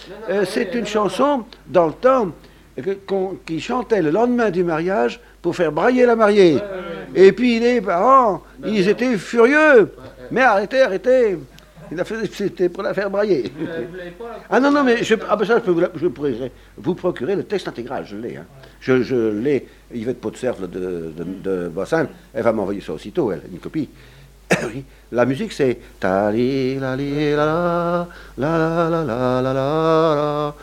C'est une chanson dans le temps qui chantait le lendemain du mariage pour faire brailler la mariée. Et puis les parents, ils étaient furieux. Mais arrêtez. C'était pour la faire brailler. Ah non, mais ça, je pourrais vous procurer le texte intégral, je l'ai. Hein. Je l'ai. Yvette Potserve de Bossan, elle va m'envoyer ça aussitôt, elle, une copie. La musique, c'est ta li la li la la la la la la la la.